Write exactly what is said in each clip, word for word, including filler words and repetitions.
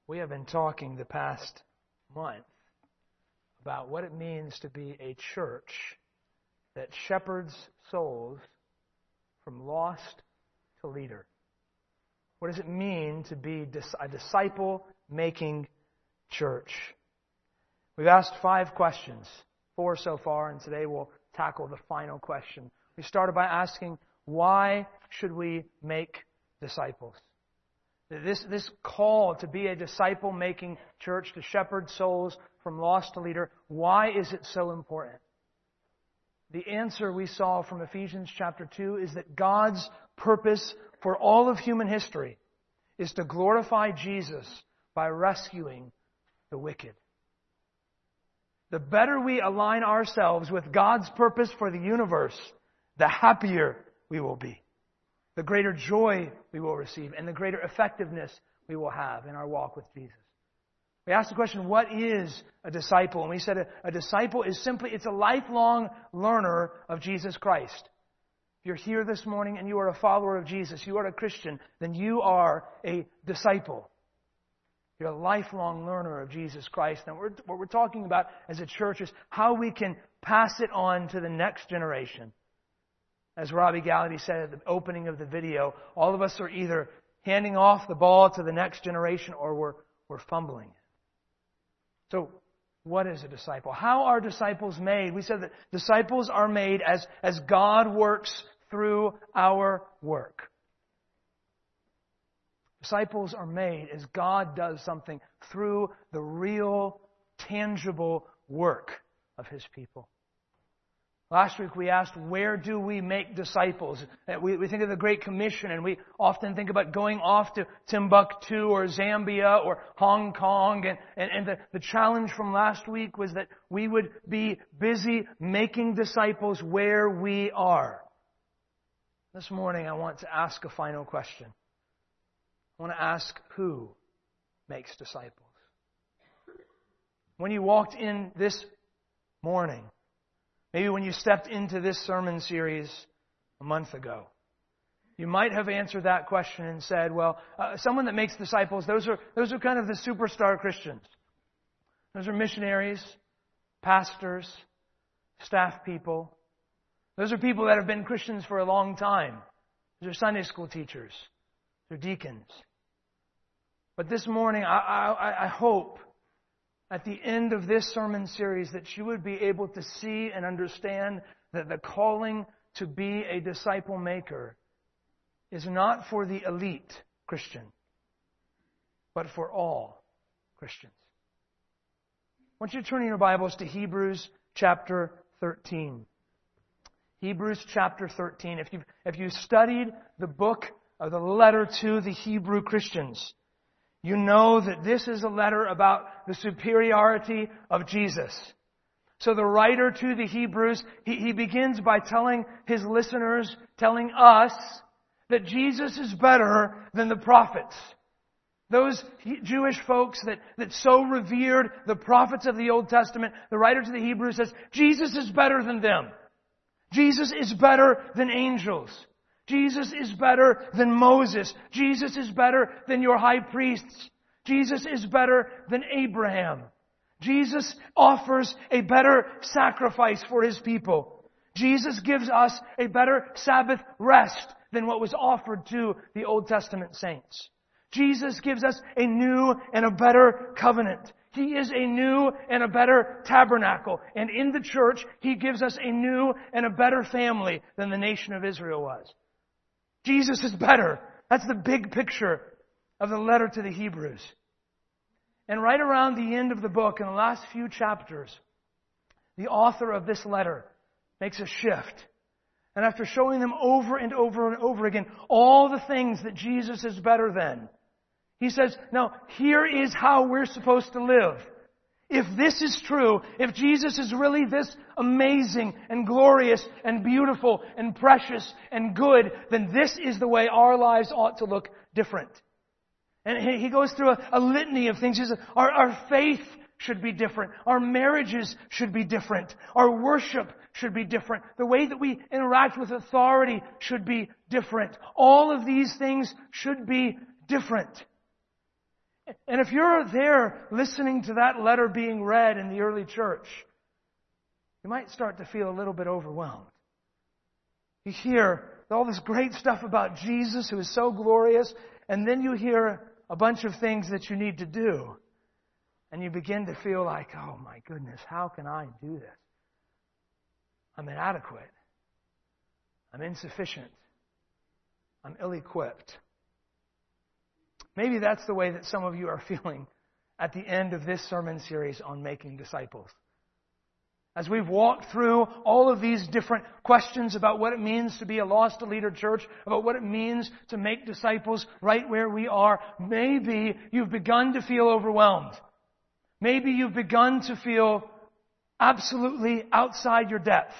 We have been talking the past month about what it means to be a church that shepherds souls from lost to leader. What does it mean to be a disciple-making church? We've asked five questions, four so far, and today we'll tackle the final question. We started by asking, why should we make disciples? This, this call to be a disciple-making church, to shepherd souls from lost to leader, why is it so important? The answer we saw from Ephesians chapter two is that God's purpose for all of human history is to glorify Jesus by rescuing the wicked. The better we align ourselves with God's purpose for the universe, the happier we will be. The greater joy we will receive and the greater effectiveness we will have in our walk with Jesus. We asked the question, what is a disciple? And we said a, a disciple is simply, it's a lifelong learner of Jesus Christ. If you're here this morning and you are a follower of Jesus, you are a Christian, then you are a disciple. You're a lifelong learner of Jesus Christ. And we're, what we're talking about as a church is how we can pass it on to the next generation. As Robbie Gallaty said at the opening of the video, all of us are either handing off the ball to the next generation or we're, we're fumbling it. So, what is a disciple? How are disciples made? We said that disciples are made as, as God works through our work. Disciples are made as God does something through the real, tangible work of His people. Last week we asked, where do we make disciples? We, we think of the Great Commission, and we often think about going off to Timbuktu or Zambia or Hong Kong. And, and, and the, the challenge from last week was that we would be busy making disciples where we are. This morning I want to ask a final question. I want to ask, who makes disciples? When you walked in this morning, maybe when you stepped into this sermon series a month ago, you might have answered that question and said, well, uh, someone that makes disciples, those are, those are kind of the superstar Christians. Those are missionaries, pastors, staff people. Those are people that have been Christians for a long time. Those are Sunday school teachers. They're deacons. But this morning, I, I, I hope at the end of this sermon series that you would be able to see and understand that the calling to be a disciple maker is not for the elite Christian, but for all Christians. I want you to turn in your Bibles to Hebrews chapter thirteen. Hebrews chapter thirteen. If you've, if you studied the book of the letter to the Hebrew Christians, you know that this is a letter about the superiority of Jesus. So the writer to the Hebrews, he, he begins by telling his listeners, telling us, that Jesus is better than the prophets. Those Jewish folks that, that so revered the prophets of the Old Testament, the writer to the Hebrews says, Jesus is better than them. Jesus is better than angels. Jesus is better than Moses. Jesus is better than your high priests. Jesus is better than Abraham. Jesus offers a better sacrifice for His people. Jesus gives us a better Sabbath rest than what was offered to the Old Testament saints. Jesus gives us a new and a better covenant. He is a new and a better tabernacle. And in the church, He gives us a new and a better family than the nation of Israel was. Jesus is better. That's the big picture of the letter to the Hebrews. And right around the end of the book, in the last few chapters, the author of this letter makes a shift. And after showing them over and over and over again all the things that Jesus is better than, he says, now here is how we're supposed to live. If this is true, if Jesus is really this amazing and glorious and beautiful and precious and good, then this is the way our lives ought to look different. And he goes through a, a litany of things. He says, our, our faith should be different. Our marriages should be different. Our worship should be different. The way that we interact with authority should be different. All of these things should be different. And if you're there listening to that letter being read in the early church, you might start to feel a little bit overwhelmed. You hear all this great stuff about Jesus who is so glorious, and then you hear a bunch of things that you need to do. And you begin to feel like, oh my goodness, how can I do this? I'm inadequate. I'm insufficient. I'm ill-equipped. Maybe that's the way that some of you are feeling at the end of this sermon series on making disciples. As we've walked through all of these different questions about what it means to be a lost leader church, about what it means to make disciples right where we are, maybe you've begun to feel overwhelmed. Maybe you've begun to feel absolutely outside your depth.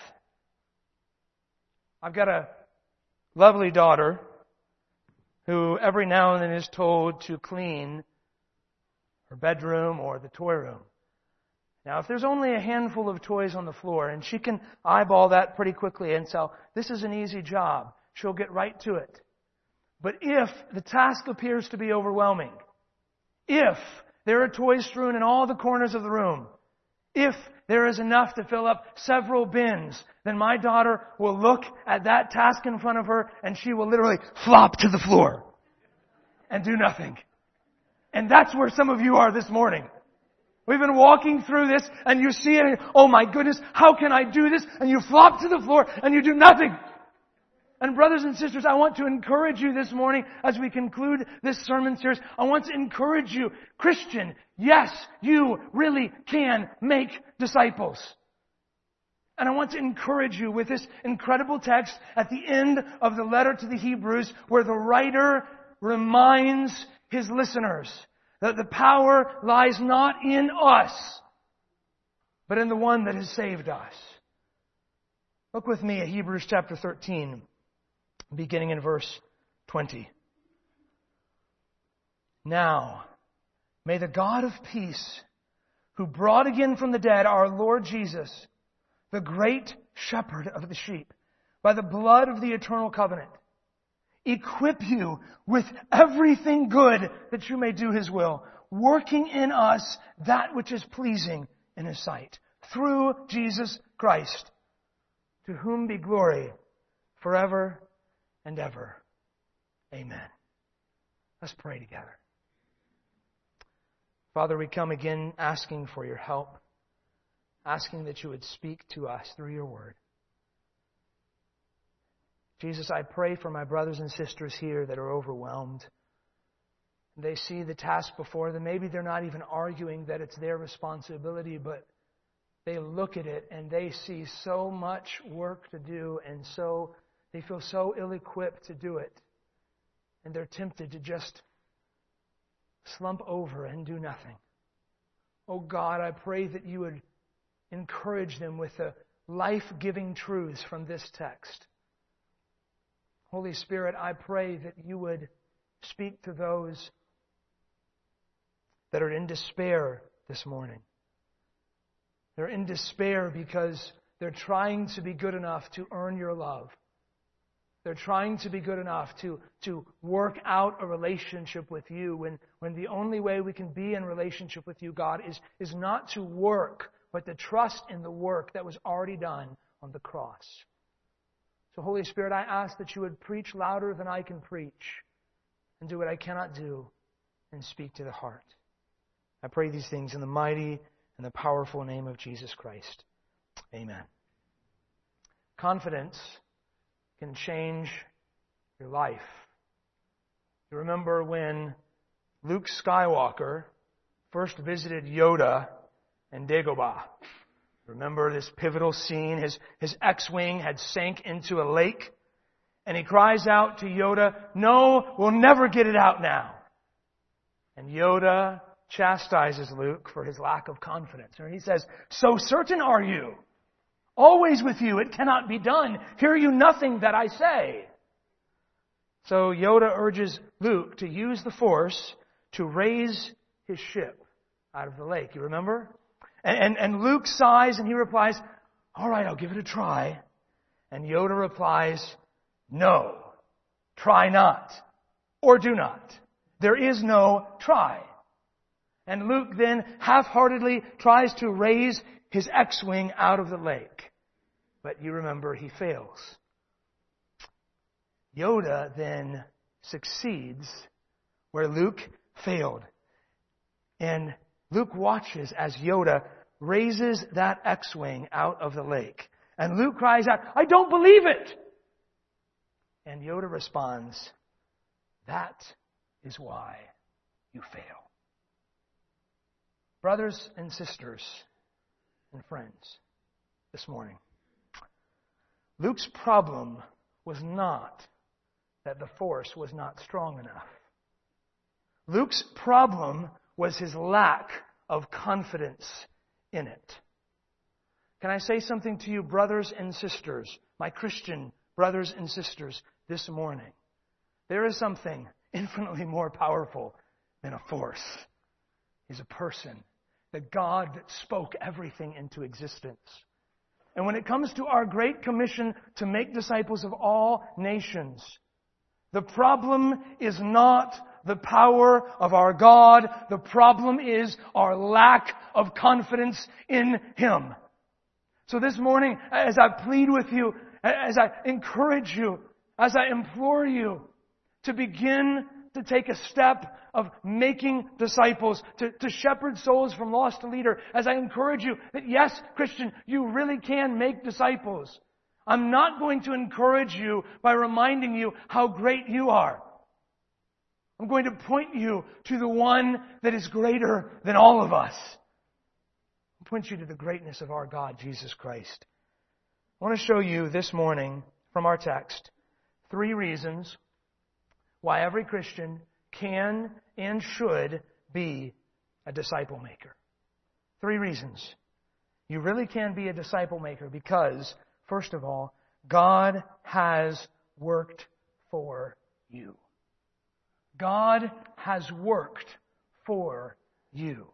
I've got a lovely daughter who every now and then is told to clean her bedroom or the toy room. Now, if there's only a handful of toys on the floor, and she can eyeball that pretty quickly and so this is an easy job, she'll get right to it. But if the task appears to be overwhelming, if there are toys strewn in all the corners of the room, if there is enough to fill up several bins, then my daughter will look at that task in front of her and she will literally flop to the floor and do nothing. And that's where some of you are this morning. We've been walking through this and you see it and, oh my goodness, how can I do this? And you flop to the floor and you do nothing. And brothers and sisters, I want to encourage you this morning as we conclude this sermon series. I want to encourage you, Christian, yes, you really can make disciples. And I want to encourage you with this incredible text at the end of the letter to the Hebrews where the writer reminds his listeners that the power lies not in us, but in the one that has saved us. Look with me at Hebrews chapter thirteen, beginning in verse twenty. Now, may the God of peace, who brought again from the dead our Lord Jesus, the great shepherd of the sheep, by the blood of the eternal covenant, equip you with everything good that you may do His will, working in us that which is pleasing in His sight, through Jesus Christ, to whom be glory forever and ever. Amen. Let's pray together. Father, we come again asking for your help, asking that you would speak to us through your word. Jesus, I pray for my brothers and sisters here that are overwhelmed. They see the task before them. Maybe they're not even arguing that it's their responsibility, but they look at it and they see so much work to do and so they feel so ill-equipped to do it. And they're tempted to just slump over and do nothing. Oh God, I pray that you would encourage them with the life-giving truths from this text. Holy Spirit, I pray that you would speak to those that are in despair this morning. They're in despair because they're trying to be good enough to earn your love. They're trying to be good enough to, to work out a relationship with you when, when the only way we can be in relationship with you, God, is, is not to work, but to trust in the work that was already done on the cross. So, Holy Spirit, I ask that you would preach louder than I can preach and do what I cannot do and speak to the heart. I pray these things in the mighty and the powerful name of Jesus Christ. Amen. Confidence can change your life. You remember when Luke Skywalker first visited Yoda and Dagobah. Remember this pivotal scene? His, his X-Wing had sank into a lake. And he cries out to Yoda, "No, we'll never get it out now." And Yoda chastises Luke for his lack of confidence. And he says, "So certain are you? Always with you, it cannot be done. Hear you nothing that I say." So Yoda urges Luke to use the Force to raise his ship out of the lake. You remember? And, and, and Luke sighs and he replies, "All right, I'll give it a try." And Yoda replies, "No, try not, or do not. There is no try. And Luke then half-heartedly tries to raise his X-wing out of the lake. But you remember, he fails. Yoda then succeeds where Luke failed. And Luke watches as Yoda raises that X-wing out of the lake. And Luke cries out, "I don't believe it!" And Yoda responds, "That is why you fail." Brothers and sisters and friends, this morning, Luke's problem was not that the force was not strong enough. Luke's problem was his lack of confidence in it. Can I say something to you, brothers and sisters, my Christian brothers and sisters, this morning? There is something infinitely more powerful than a force. He's a person, the God that spoke everything into existence. And when it comes to our great commission to make disciples of all nations, the problem is not the power of our God. The problem is our lack of confidence in Him. So this morning, as I plead with you, as I encourage you, as I implore you to begin to take a step of making disciples, to, to shepherd souls from lost to leader, as I encourage you that yes, Christian, you really can make disciples. I'm not going to encourage you by reminding you how great you are. I'm going to point you to the one that is greater than all of us. I'll point you to the greatness of our God, Jesus Christ. I want to show you this morning from our text three reasons why every Christian can and should be a disciple maker. Three reasons. You really can be a disciple maker because, first of all, God has worked for you. God has worked for you.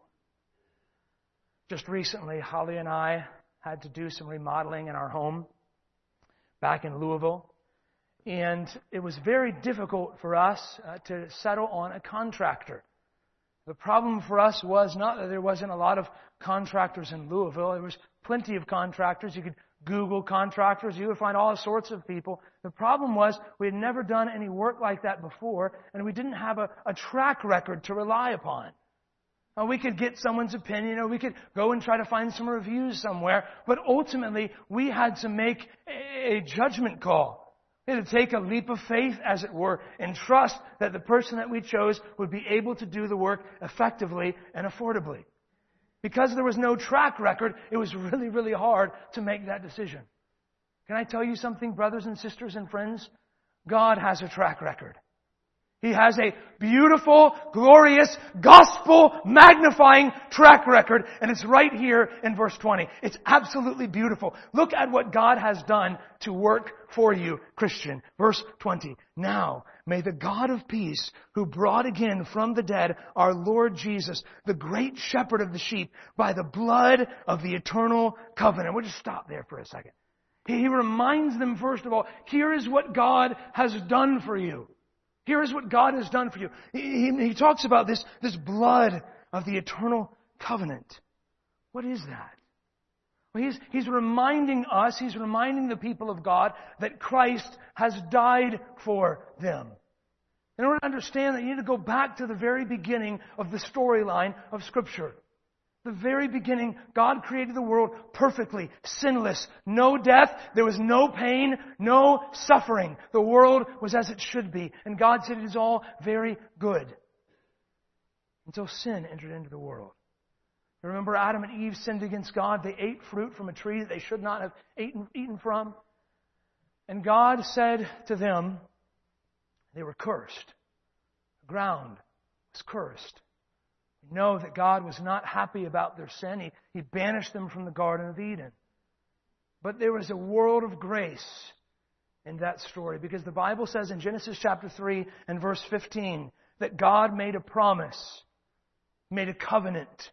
Just recently, Holly and I had to do some remodeling in our home back in Louisville. And it was very difficult for us uh, to settle on a contractor. The problem for us was not that there wasn't a lot of contractors in Louisville. There was plenty of contractors. You could Google contractors. You would find all sorts of people. The problem was we had never done any work like that before, and we didn't have a, a track record to rely upon. Now, we could get someone's opinion, or we could go and try to find some reviews somewhere, but ultimately we had to make a, a judgment call. We had to take a leap of faith, as it were, and trust that the person that we chose would be able to do the work effectively and affordably. Because there was no track record, it was really, really hard to make that decision. Can I tell you something, brothers and sisters and friends? God has a track record. He has a beautiful, glorious, gospel-magnifying track record, and it's right here in verse twenty. It's absolutely beautiful. Look at what God has done to work for you, Christian. Verse twenty. Now, may the God of peace, who brought again from the dead our Lord Jesus, the great shepherd of the sheep, by the blood of the eternal covenant. We'll just stop there for a second. He reminds them, first of all, here is what God has done for you. Here is what God has done for you. He, he, he talks about this, this blood of the eternal covenant. What is that? Well, he's, he's reminding us, he's reminding the people of God that Christ has died for them. In order to understand that, you need to go back to the very beginning of the storyline of Scripture. The very beginning, God created the world perfectly, sinless, no death, there was no pain, no suffering. The world was as it should be. And God said it is all very good. Until sin entered into the world. Remember, Adam and Eve sinned against God. They ate fruit from a tree that they should not have eaten, eaten from. And God said to them, they were cursed. The ground was cursed. We know that God was not happy about their sin. He, he banished them from the Garden of Eden. But there was a world of grace in that story, because the Bible says in Genesis chapter three and verse fifteen that God made a promise, made a covenant.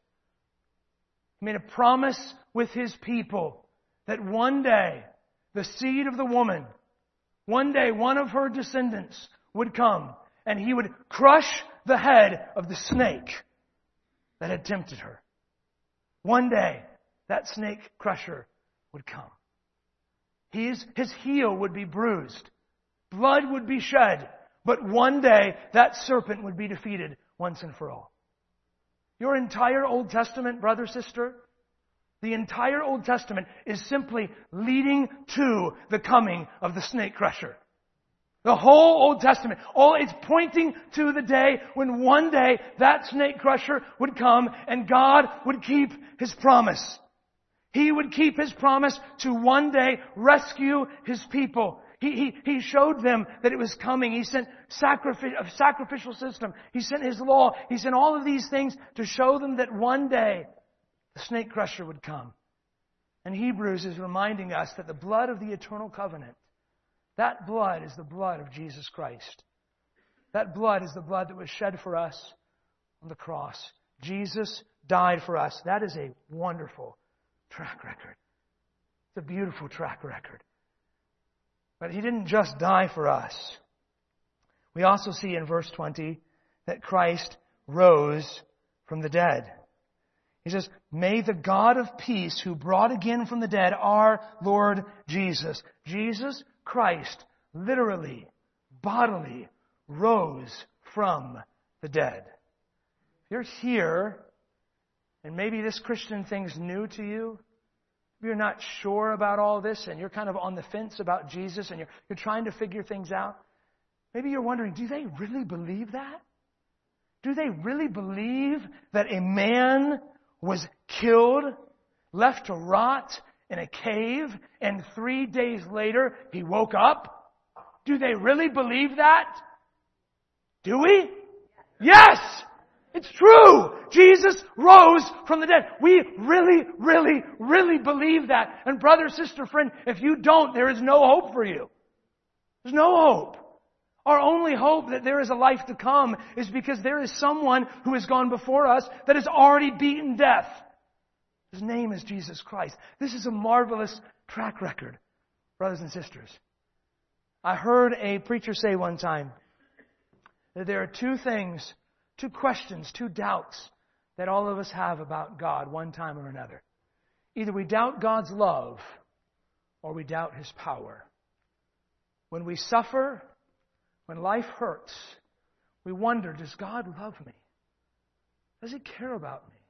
He made a promise with His people that one day the seed of the woman, one day one of her descendants would come and He would crush the head of the snake. that had tempted her. One day, that snake crusher would come. His, his heel would be bruised. Blood would be shed. But one day, that serpent would be defeated once and for all. Your entire Old Testament, brother, sister, the entire Old Testament is simply leading to the coming of the snake crusher. The whole Old Testament, all it's pointing to the day when one day that snake crusher would come and God would keep His promise. He would keep His promise to one day rescue His people. He, he, he showed them that it was coming. He sent sacrifice, a sacrificial system. He sent His law. He sent all of these things to show them that one day the snake crusher would come. And Hebrews is reminding us that the blood of the eternal covenant, that blood is the blood of Jesus Christ. That blood is the blood that was shed for us on the cross. Jesus died for us. That is a wonderful track record. It's a beautiful track record. But He didn't just die for us. We also see in verse twenty that Christ rose from the dead. He says, "May the God of peace who brought again from the dead our Lord Jesus." Jesus Christ literally, bodily rose from the dead. If you're here, and maybe this Christian thing's new to you, if you're not sure about all this, and you're kind of on the fence about Jesus, and you're, you're trying to figure things out, maybe you're wondering, do they really believe that? Do they really believe that a man was killed, left to rot in a cave, and three days later he woke up? Do they really believe that? Do we? Yes! It's true! Jesus rose from the dead. We really, really, really believe that. And brother, sister, friend, if you don't, there is no hope for you. There's no hope. Our only hope that there is a life to come is because there is someone who has gone before us that has already beaten death. His name is Jesus Christ. This is a marvelous track record, brothers and sisters. I heard a preacher say one time that there are two things, two questions, two doubts that all of us have about God one time or another. Either we doubt God's love or we doubt His power. When we suffer, when life hurts, we wonder, does God love me? Does He care about me?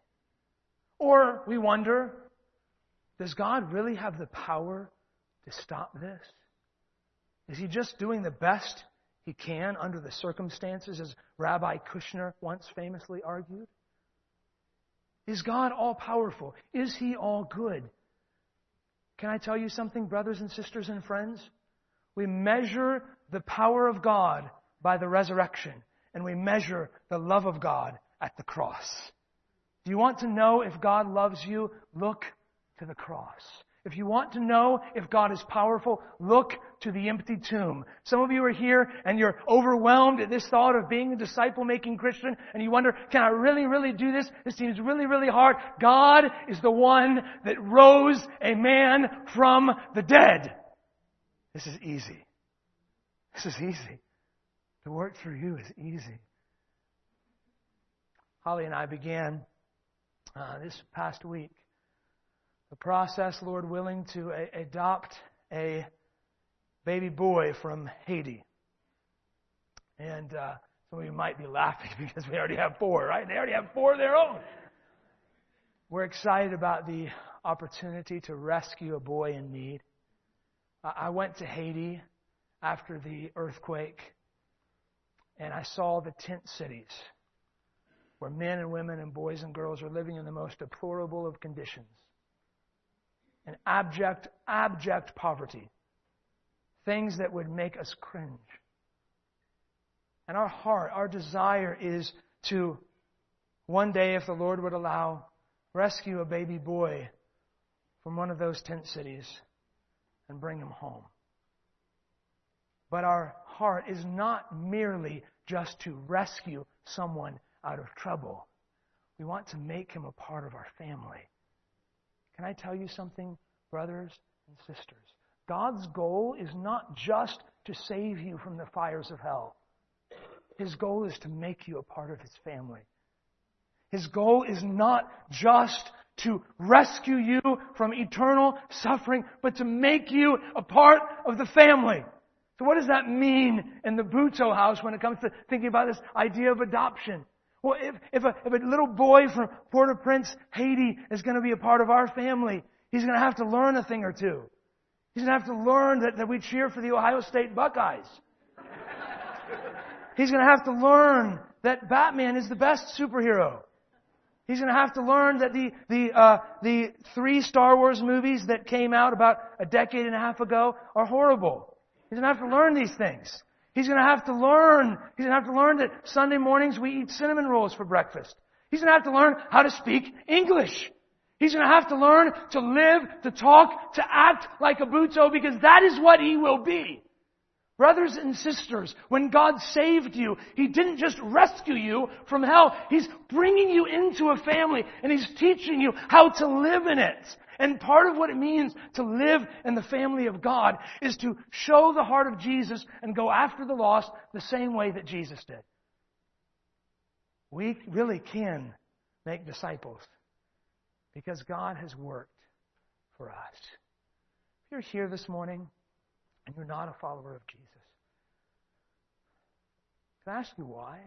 Or we wonder, does God really have the power to stop this? Is He just doing the best He can under the circumstances, as Rabbi Kushner once famously argued? Is God all-powerful? Is He all good? Can I tell you something, brothers and sisters and friends? We measure the power of God by the resurrection, and we measure the love of God at the cross. Do you want to know if God loves you? Look to the cross. If you want to know if God is powerful, look to the empty tomb. Some of you are here and you're overwhelmed at this thought of being a disciple-making Christian, and you wonder, can I really, really do this? This seems really, really hard. God is the one that rose a man from the dead. This is easy. This is easy. To work through you is easy. Holly and I began uh, this past week the process, Lord willing, to a- adopt a baby boy from Haiti. And uh, some of you might be laughing because we already have four, right? They already have four of their own. We're excited about the opportunity to rescue a boy in need. Uh, I went to Haiti after the earthquake, and I saw the tent cities where men and women and boys and girls are living in the most deplorable of conditions. And abject, abject poverty. Things that would make us cringe. And our heart, our desire is to, one day, if the Lord would allow, rescue a baby boy from one of those tent cities and bring him home. But our heart is not merely just to rescue someone out of trouble. We want to make him a part of our family. Can I tell you something, brothers and sisters? God's goal is not just to save you from the fires of hell. His goal is to make you a part of His family. His goal is not just to rescue you from eternal suffering, but to make you a part of the family. So what does that mean in the Buto house when it comes to thinking about this idea of adoption? Well, if, if, a, if a little boy from Port-au-Prince, Haiti, is going to be a part of our family, he's going to have to learn a thing or two. He's going to have to learn that, that we cheer for the Ohio State Buckeyes. He's going to have to learn that Batman is the best superhero. He's going to have to learn that the the uh, the three Star Wars movies that came out about a decade and a half ago are horrible. He's going to have to learn these things. He's going to have to learn. He's going to have to learn that Sunday mornings we eat cinnamon rolls for breakfast. He's going to have to learn how to speak English. He's going to have to learn to live, to talk, to act like a Buto, because that is what he will be. Brothers and sisters, when God saved you, He didn't just rescue you from hell. He's bringing you into a family, and He's teaching you how to live in it. And part of what it means to live in the family of God is to show the heart of Jesus and go after the lost the same way that Jesus did. We really can make disciples because God has worked for us. If you're here this morning and you're not a follower of Jesus, can I ask you why?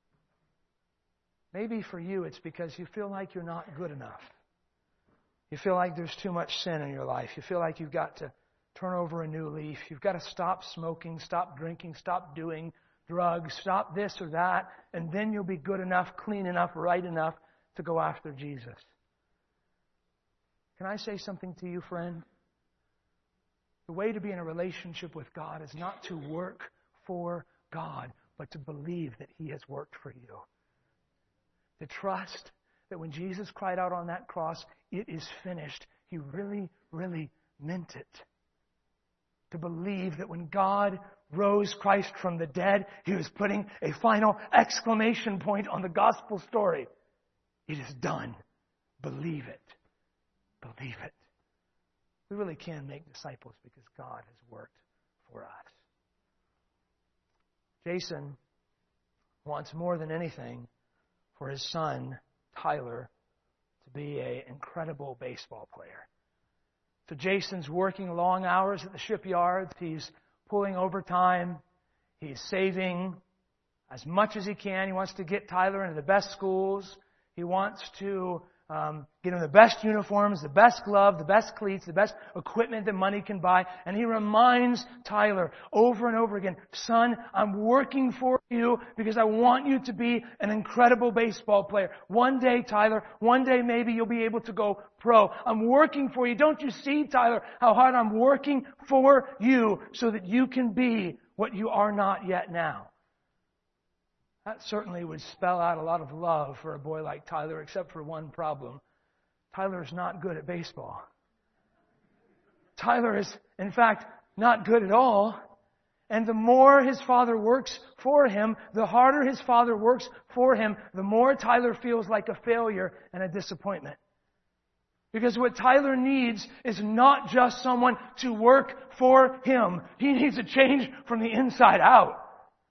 Maybe for you it's because you feel like you're not good enough. You feel like there's too much sin in your life. You feel like you've got to turn over a new leaf. You've got to stop smoking, stop drinking, stop doing drugs, stop this or that, and then you'll be good enough, clean enough, right enough to go after Jesus. Can I say something to you, friend? The way to be in a relationship with God is not to work for God, but to believe that He has worked for you. To trust that when Jesus cried out on that cross, "It is finished," He really, really meant it. To believe that when God rose Christ from the dead, He was putting a final exclamation point on the gospel story. It is done. Believe it. Believe it. We really can make disciples because God has worked for us. Jason wants more than anything for his son, Tyler, to be an incredible baseball player. So Jason's working long hours at the shipyards. He's pulling overtime. He's saving as much as he can. He wants to get Tyler into the best schools. He wants to um, get him the best uniforms, the best glove, the best cleats, the best equipment that money can buy. And he reminds Tyler over and over again, "Son, I'm working for you because I want you to be an incredible baseball player. One day, Tyler, one day maybe you'll be able to go pro. I'm working for you. Don't you see, Tyler, how hard I'm working for you so that you can be what you are not yet now?" That certainly would spell out a lot of love for a boy like Tyler, except for one problem. Tyler's not good at baseball. Tyler is, in fact, not good at all. And the more his father works for him, the harder his father works for him, the more Tyler feels like a failure and a disappointment. Because what Tyler needs is not just someone to work for him. He needs a change from the inside out.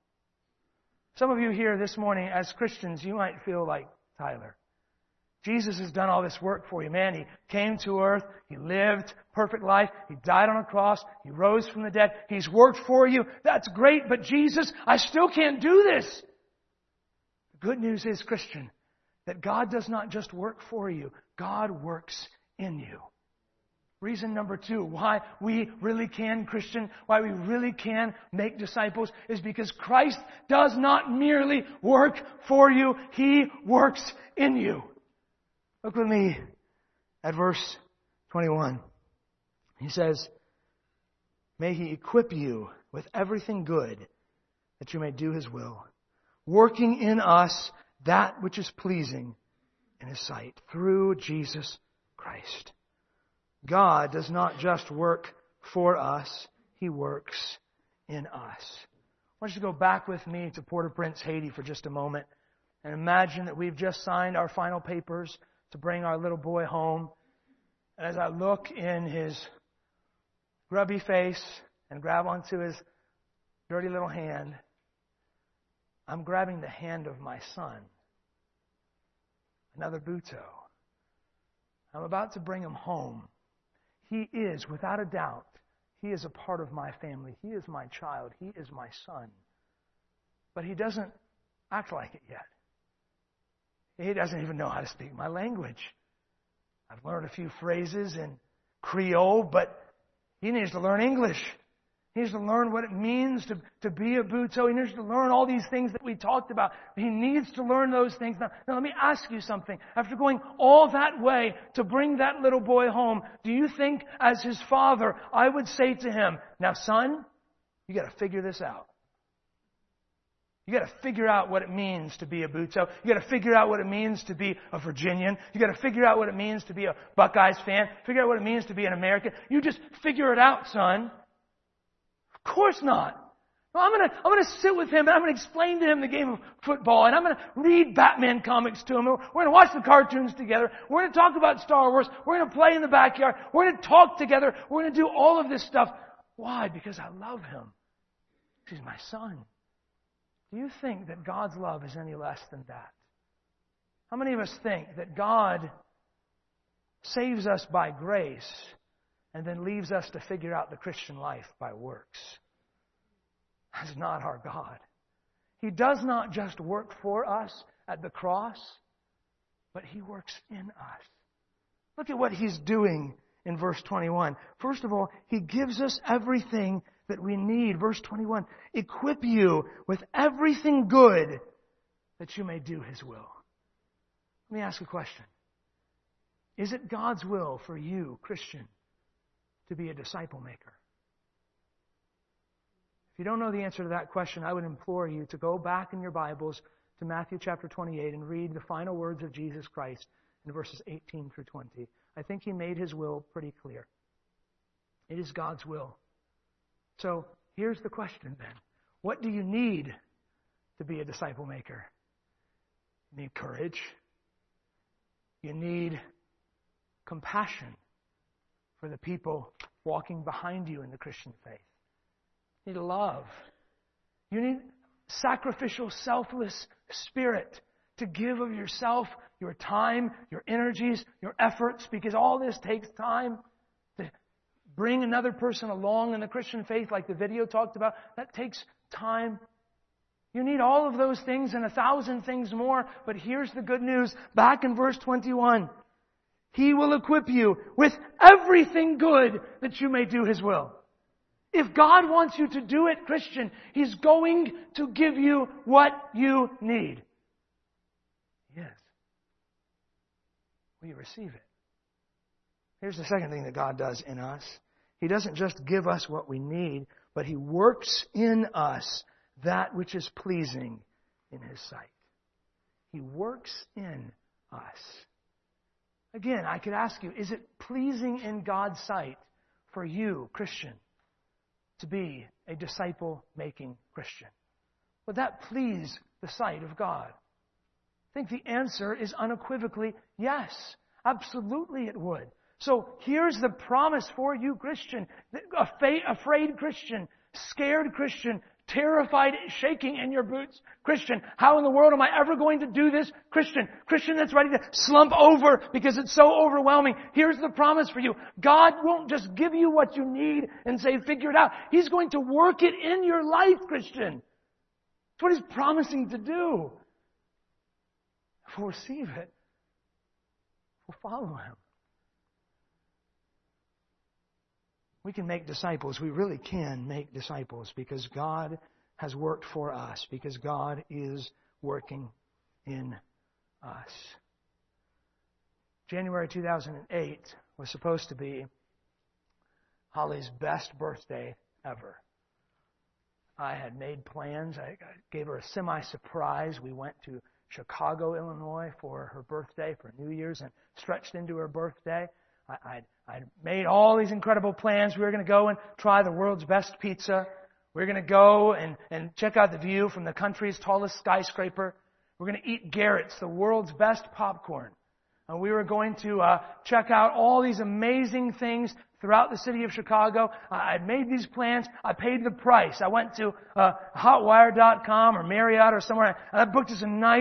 Some of you here this morning, as Christians, you might feel like Tyler. Jesus has done all this work for you. Man, He came to earth. He lived perfect life. He died on a cross. He rose from the dead. He's worked for you. That's great. But Jesus, I still can't do this. The good news is, Christian, that God does not just work for you. God works in you. Reason number two, why we really can, Christian, why we really can make disciples is because Christ does not merely work for you. He works in you. Look with me at verse twenty-one. He says, "May He equip you with everything good that you may do His will, working in us that which is pleasing in His sight through Jesus Christ." God does not just work for us, He works in us. I want you to go back with me to Port-au-Prince, Haiti for just a moment and imagine that we've just signed our final papers to bring our little boy home. And as I look in his grubby face and grab onto his dirty little hand, I'm grabbing the hand of my son. another Buto. I'm about to bring him home. He is, without a doubt, he is a part of my family. He is my child. He is my son. But he doesn't act like it yet. He doesn't even know how to speak my language. I've learned a few phrases in Creole, but he needs to learn English. He needs to learn what it means to, to be a Buto. He needs to learn all these things that we talked about. He needs to learn those things. Now, now let me ask you something. After going all that way to bring that little boy home, do you think as his father, I would say to him, now son, you got to figure this out. You got to figure out what it means to be a Buto. You got to figure out what it means to be a Virginian. You got to figure out what it means to be a Buckeyes fan. Figure out what it means to be an American. You just figure it out, son. Of course not. Well, I'm gonna, I'm gonna sit with him and I'm gonna explain to him the game of football and I'm gonna read Batman comics to him. We're gonna watch the cartoons together. We're gonna talk about Star Wars. We're gonna play in the backyard. We're gonna talk together. We're gonna do all of this stuff. Why? Because I love him. He's my son. Do you think that God's love is any less than that? How many of us think that God saves us by grace and then leaves us to figure out the Christian life by works? That's not our God. He does not just work for us at the cross, but He works in us. Look at what He's doing in verse twenty-one. First of all, He gives us everything that we need. Verse twenty-one, equip you with everything good that you may do His will. Let me ask a question. Is it God's will for you, Christian, to be a disciple maker? If you don't know the answer to that question, I would implore you to go back in your Bibles to Matthew chapter twenty-eight and read the final words of Jesus Christ in verses eighteen through twenty. I think He made His will pretty clear. It is God's will. So here's the question then. What do you need to be a disciple maker? You need courage. You need compassion for the people walking behind you in the Christian faith. You need love. You need sacrificial, selfless spirit to give of yourself, your time, your energies, your efforts, because all this takes time. To bring another person along in the Christian faith, like the video talked about, that takes time. You need all of those things and a thousand things more. But here's the good news. Back in verse twenty-one. He will equip you with everything good that you may do His will. If God wants you to do it, Christian, He's going to give you what you need. Yes. Will you receive it? Here's the second thing that God does in us. He doesn't just give us what we need, but He works in us that which is pleasing in His sight. He works in us. Again, I could ask you, is it pleasing in God's sight for you, Christian, to be a disciple-making Christian? Would that please the sight of God? I think the answer is unequivocally yes. Absolutely it would. So here's the promise for you, Christian. Afraid Christian, scared Christian, terrified, shaking in your boots, Christian. How in the world am I ever going to do this? Christian. Christian that's ready to slump over because it's so overwhelming. Here's the promise for you. God won't just give you what you need and say, figure it out. He's going to work it in your life, Christian. That's what He's promising to do. If we'll receive it, we'll follow Him. We can make disciples. We really can make disciples because God has worked for us, because God is working in us. January two thousand eight was supposed to be Holly's best birthday ever. I had made plans. I gave her a semi-surprise. We went to Chicago, Illinois for her birthday, for New Year's, and stretched into her birthday. I, I'd, I'd made all these incredible plans. We were going to go and try the world's best pizza. We were going to go and, and check out the view from the country's tallest skyscraper. We were going to eat Garrett's, the world's best popcorn. And we were going to uh, check out all these amazing things throughout the city of Chicago. I I'd made these plans. I paid the price. I went to uh, hotwire dot com or Marriott or somewhere, and I booked us a nice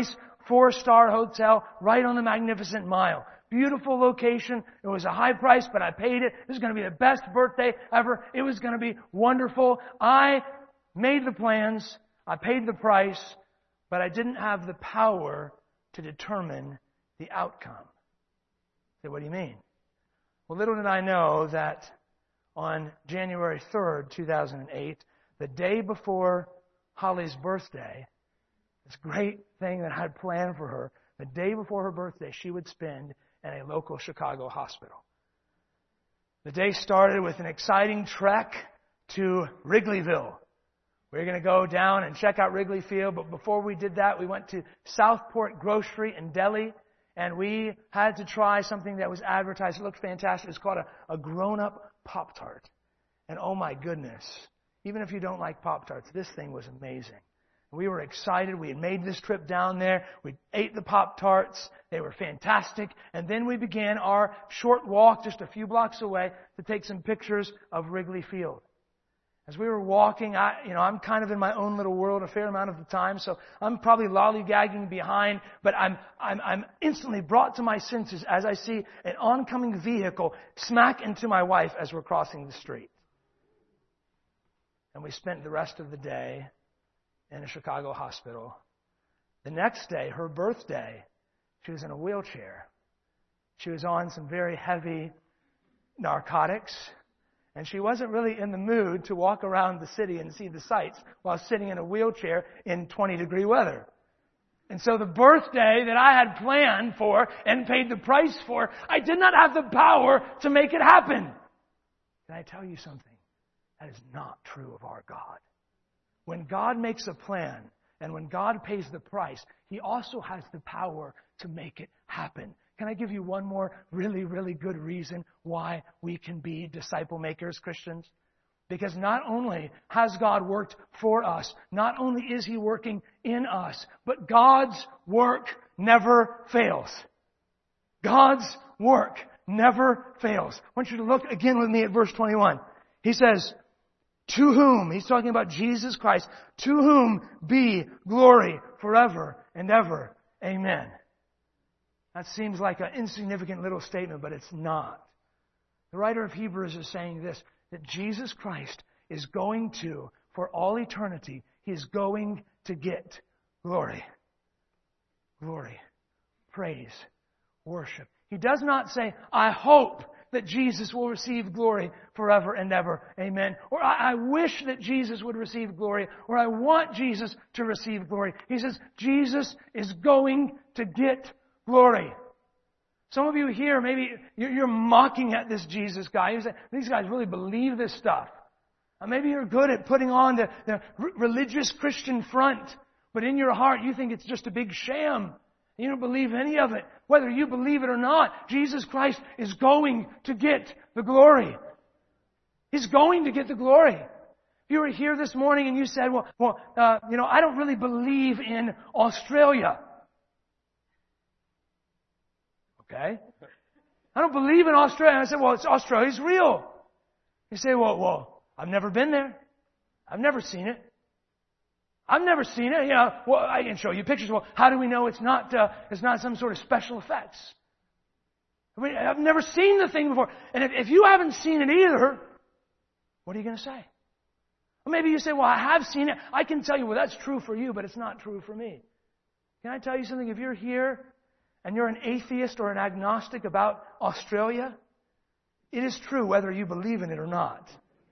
four-star hotel right on the Magnificent Mile. Beautiful location. It was a high price, but I paid it. This is going to be the best birthday ever. It was going to be wonderful. I made the plans. I paid the price, but I didn't have the power to determine the outcome. So what do you mean? Well, little did I know that on January third, two thousand eight, the day before Holly's birthday, this great thing that I had planned for her, the day before her birthday, she would spend in a local Chicago hospital. The day started with an exciting trek to Wrigleyville. We were going to go down and check out Wrigley Field, but before we did that, we went to Southport Grocery in Delhi, and we had to try something that was advertised. It looked fantastic. It's called a, a grown-up Pop-Tart. And oh my goodness, even if you don't like Pop-Tarts, this thing was amazing. We were excited. We had made this trip down there. We ate the Pop-Tarts. They were fantastic. And then we began our short walk just a few blocks away to take some pictures of Wrigley Field. As we were walking, I, you know, I'm kind of in my own little world a fair amount of the time, so I'm probably lollygagging behind, but I'm, I'm, I'm instantly brought to my senses as I see an oncoming vehicle smack into my wife as we're crossing the street. And we spent the rest of the day in a Chicago hospital. The next day, her birthday, she was in a wheelchair. She was on some very heavy narcotics, and she wasn't really in the mood to walk around the city and see the sights while sitting in a wheelchair in twenty degree weather. And so the birthday that I had planned for and paid the price for, I did not have the power to make it happen. Can I tell you something? That is not true of our God. When God makes a plan and when God pays the price, He also has the power to make it happen. Can I give you one more really, really good reason why we can be disciple makers, Christians? Because not only has God worked for us, not only is He working in us, but God's work never fails. God's work never fails. I want you to look again with me at verse twenty-one. He says, to whom, he's talking about Jesus Christ, to whom be glory forever and ever. Amen. That seems like an insignificant little statement, but it's not. The writer of Hebrews is saying this, that Jesus Christ is going to, for all eternity, He is going to get glory. Glory, praise, worship. He does not say, I hope that Jesus will receive glory forever and ever. Amen. Or I, I wish that Jesus would receive glory. Or I want Jesus to receive glory. He says, Jesus is going to get glory. Some of you here, maybe you're, you're mocking at this Jesus guy. You say, these guys really believe this stuff. Or maybe you're good at putting on the, the religious Christian front. But in your heart, you think it's just a big sham. You don't believe any of it. Whether you believe it or not, Jesus Christ is going to get the glory. He's going to get the glory. If you were here this morning and you said, well, well, uh, you know, I don't really believe in Australia. Okay? I don't believe in Australia. I said, well, it's Australia's real. You say, well, well, I've never been there. I've never seen it. I've never seen it. You know, well, I can show you pictures. Well, how do we know it's not uh, it's not some sort of special effects? I mean, I've never seen the thing before. And if, if you haven't seen it either, what are you going to say? Or maybe you say, well, I have seen it. I can tell you, well, that's true for you, but it's not true for me. Can I tell you something? If you're here and you're an atheist or an agnostic about Australia, it is true whether you believe in it or not.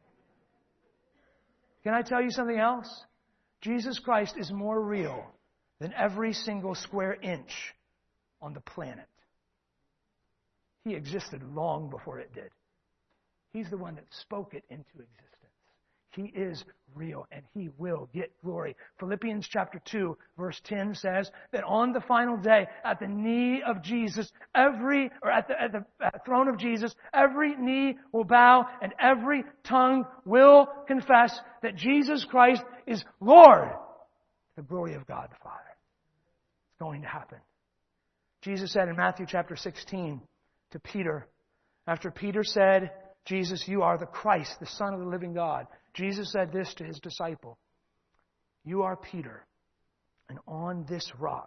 Can I tell you something else? Jesus Christ is more real than every single square inch on the planet. He existed long before it did. He's the one that spoke it into existence. He is real and He will get glory. Philippians chapter two verse ten says that on the final day, at the knee of Jesus, every, or at the, at the at the throne of Jesus, every knee will bow and every tongue will confess that Jesus Christ is Lord. The glory of God the Father. It's going to happen. Jesus said in Matthew chapter sixteen to Peter, after Peter said, Jesus, you are the Christ, the Son of the living God. Jesus said this to His disciple, you are Peter, and on this rock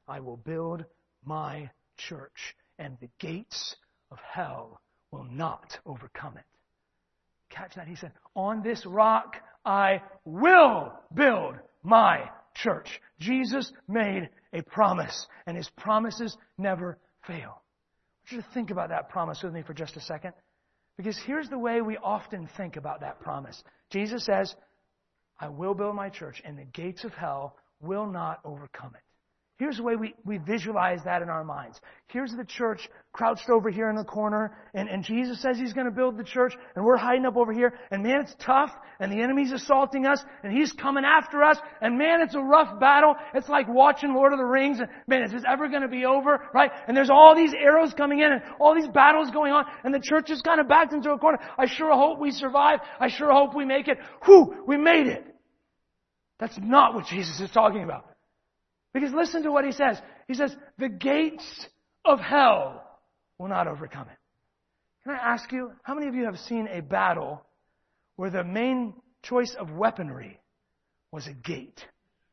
I will build my church, and the gates of hell will not overcome it. Catch that? He said, on this rock I will build my church. Jesus made a promise, and His promises never fail. I want you to think about that promise with me for just a second, because here's the way we often think about that promise. Jesus says, I will build my church, and the gates of hell will not overcome it. Here's the way we, we visualize that in our minds. Here's the church crouched over here in the corner, and, and Jesus says He's going to build the church, and we're hiding up over here, and man, it's tough, and the enemy's assaulting us, and He's coming after us, and man, it's a rough battle. It's like watching Lord of the Rings, and man, is this ever going to be over, right? And there's all these arrows coming in, and all these battles going on, and the church is kind of backed into a corner. I sure hope we survive. I sure hope we make it. Whew, we made it. That's not what Jesus is talking about. Because listen to what He says. He says, the gates of hell will not overcome it. Can I ask you, how many of you have seen a battle where the main choice of weaponry was a gate?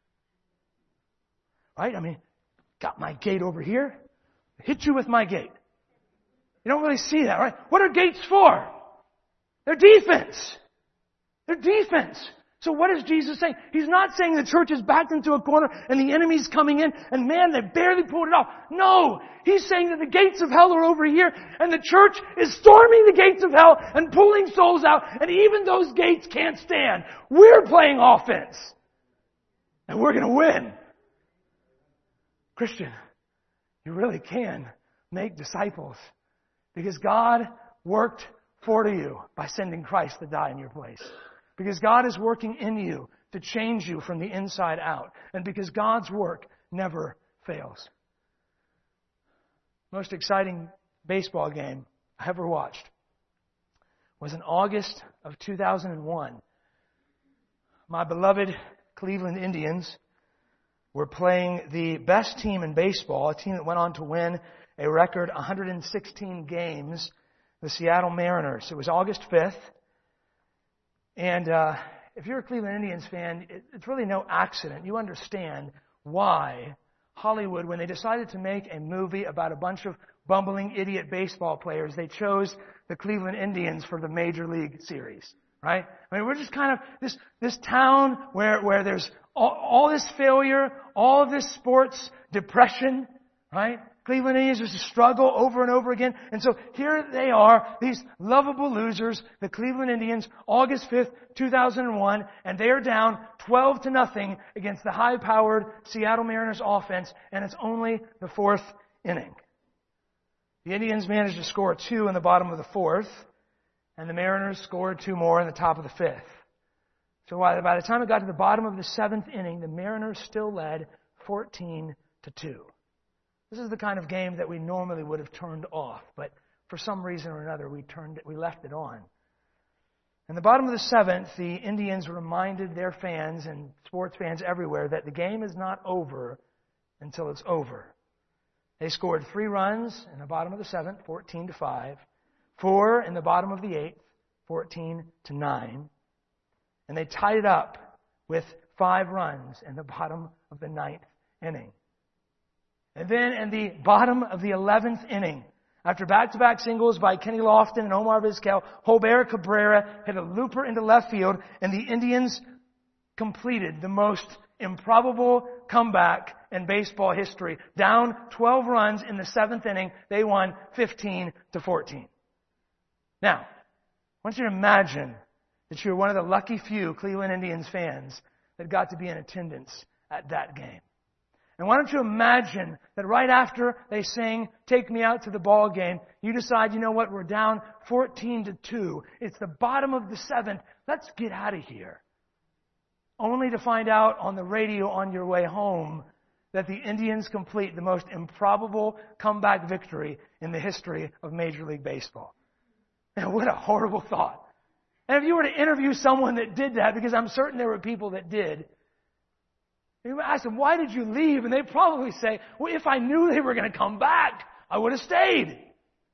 Right? I mean, got my gate over here, hit you with my gate. You don't really see that, right? What are gates for? They're defense. They're defense. So what is Jesus saying? He's not saying the church is backed into a corner and the enemy's coming in and man, they barely pulled it off. No! He's saying that the gates of hell are over here and the church is storming the gates of hell and pulling souls out, and even those gates can't stand. We're playing offense. And we're going to win. Christian, you really can make disciples because God worked for you by sending Christ to die in your place. Because God is working in you to change you from the inside out. And because God's work never fails. Most exciting baseball game I ever watched was in August of two thousand one. My beloved Cleveland Indians were playing the best team in baseball, a team that went on to win a record one hundred sixteen games, the Seattle Mariners. It was August fifth. And uh, if you're a Cleveland Indians fan, it, it's really no accident. You understand why Hollywood, when they decided to make a movie about a bunch of bumbling idiot baseball players, they chose the Cleveland Indians for the Major League Series, right? I mean, we're just kind of this this town where where there's all, all this failure, all of this sports depression, right? Cleveland Indians used to struggle over and over again. And so here they are, these lovable losers, the Cleveland Indians, August fifth, two thousand one, and they are down twelve to nothing against the high-powered Seattle Mariners offense, and it's only the fourth inning. The Indians managed to score two in the bottom of the fourth, and the Mariners scored two more in the top of the fifth. So by the time it got to the bottom of the seventh inning, the Mariners still led fourteen to two. This is the kind of game that we normally would have turned off, but for some reason or another, we turned it, we left it on. In the bottom of the seventh, the Indians reminded their fans and sports fans everywhere that the game is not over until it's over. They scored three runs in the bottom of the seventh, fourteen to five, four in the bottom of the eighth, fourteen to nine, and they tied it up with five runs in the bottom of the ninth inning. And then in the bottom of the eleventh inning, after back-to-back singles by Kenny Lofton and Omar Vizquel, Jolbert Cabrera hit a looper into left field, and the Indians completed the most improbable comeback in baseball history. Down twelve runs in the seventh inning, they won fifteen to fourteen. Now, I want you to imagine that you're one of the lucky few Cleveland Indians fans that got to be in attendance at that game. And why don't you imagine that right after they sing, "Take Me Out to the Ball Game," you decide, you know what, we're down fourteen to two. It's the bottom of the seventh. Let's get out of here. Only to find out on the radio on your way home that the Indians complete the most improbable comeback victory in the history of Major League Baseball. And what a horrible thought. And if you were to interview someone that did that, because I'm certain there were people that did, you ask them, why did you leave? And they'd probably say, well, if I knew they were going to come back, I would have stayed. If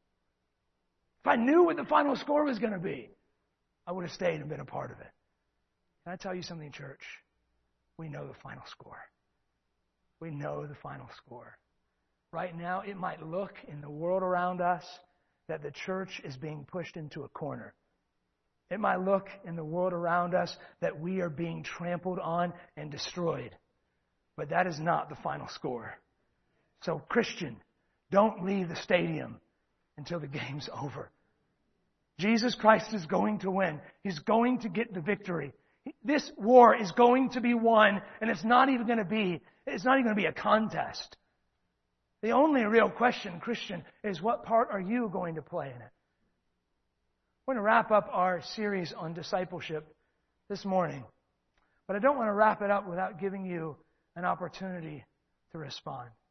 I knew what the final score was going to be, I would have stayed and been a part of it. Can I tell you something, church? We know the final score. we know the final score. Right now, it might look in the world around us that the church is being pushed into a corner. It might look in the world around us that we are being trampled on and destroyed. But that is not the final score. So, Christian, don't leave the stadium until the game's over. Jesus Christ is going to win. He's going to get the victory. This war is going to be won, and it's not even going to be, it's not even going to be a contest. The only real question, Christian, is what part are you going to play in it? We're going to wrap up our series on discipleship this morning. But I don't want to wrap it up without giving you an opportunity to respond.